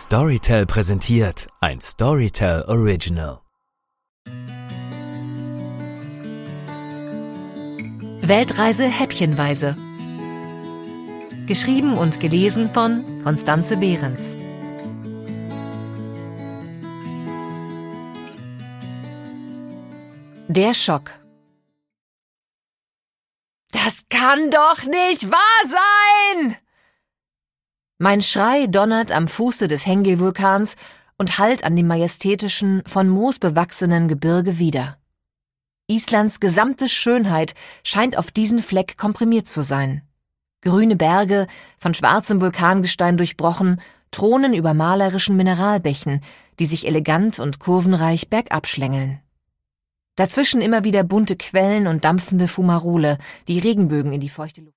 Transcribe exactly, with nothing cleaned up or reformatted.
Storytel präsentiert ein Storytel Original. Weltreise häppchenweise. Geschrieben und gelesen von Constanze Behrens. Der Schock. Das kann doch nicht wahr sein! Mein Schrei donnert am Fuße des Hengil-Vulkans und hallt an dem majestätischen, von Moos bewachsenen Gebirge wider. Islands gesamte Schönheit scheint auf diesen Fleck komprimiert zu sein. Grüne Berge, von schwarzem Vulkangestein durchbrochen, thronen über malerischen Mineralbächen, die sich elegant und kurvenreich bergab schlängeln. Dazwischen immer wieder bunte Quellen und dampfende Fumarole, die Regenbögen in die feuchte Luft